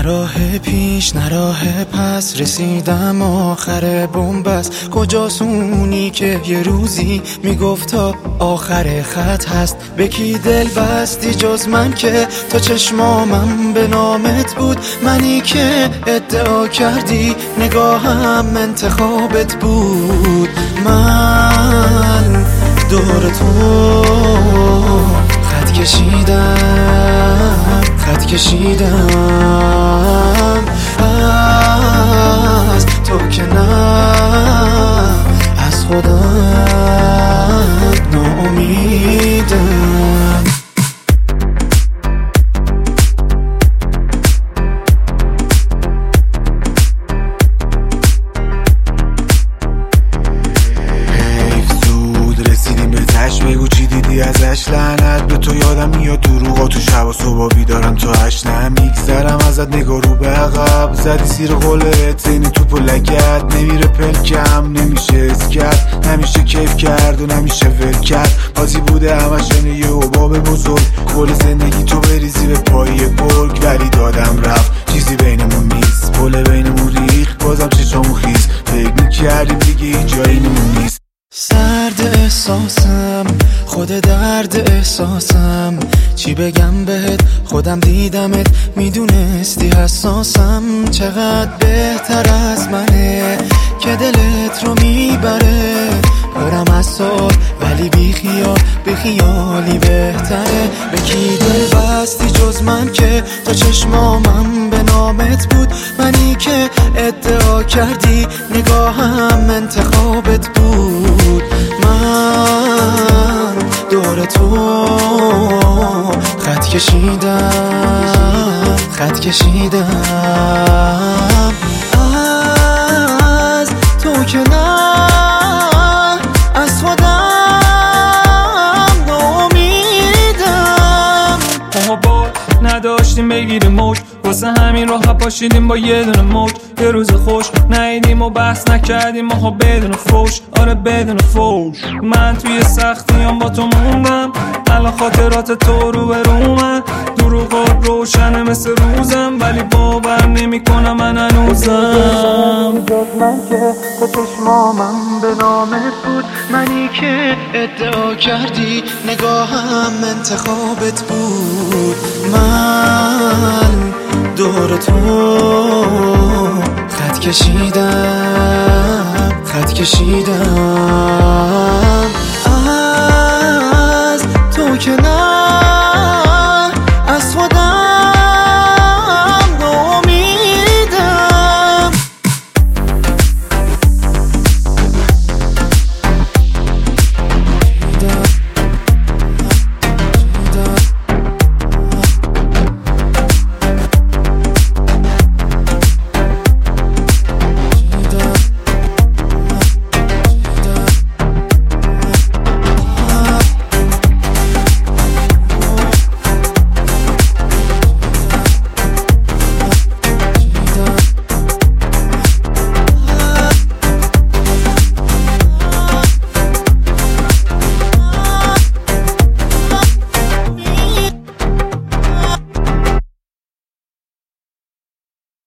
نه راه پیش نه راه پس، رسیدم آخر بنبست. کجاست اونی که یه روزی میگفت تا آخر خط هست؟ به کی دل بستی جز من که تا چشمامم به نامت بود؟ منی که ادعا کردی نگاهم انتخابت بود. من دور تو خط کشیدم، خط کشیدم از تو که نه از خودم ناامیدم. بگو چی دیدی ازش؟ لعنت به تو، یادم میاد دروغا تو شب و صبح بیدارم تا 8. نمیگذرم ازت نگاه رو به عقب، زدی سیر قولت این توپ و لگت. نمیره پلکم نمیشه از کرد، نمیشه کیف کرد و نمیشه ول کرد. بازی بوده همش یه حباب بزرگ، کل زندگی تو بریزی به پای گرگ. ولی دادم رفت چیزی بینمون نیست، پل بینمون ریخ بازم چشامون خیز. فکر میکردیم دیگه جایی نمون نیست. سرد احساسم، خود درد احساسم، چی بگم بهت؟ خودم دیدمت میدونستی حساسم. چقدر بهتر از منه که دلت رو میبره، برم از سال ولی بی خیالی بهتره. به کی دل بستی جز من که تا چشمامم به نامت بود؟ منی که ادعا کردی نگاهم انتخابت بود. من دور تو خط کشیدم، خط کشیدم از تو که نه از خودم ناامیدم. ما با نداشتیم بگیریم موج، واسه همین راه پاشیدیم با یه دونه موج. یه روز خوش نیدیم و بحث نکردیم ماها بدون فوش، آره بدون فوش. من توی سختیام با تو موندم، الان خاطرات تو رو به رومن. دروغات روشنه مثل روزم ولی باور نمی کنم من هنوزم. من که تا چشمامم به نامت بود، منی که ادعا کردی نگاهم انتخابت بود. من دور تو خط کشیدم، خط کشیدم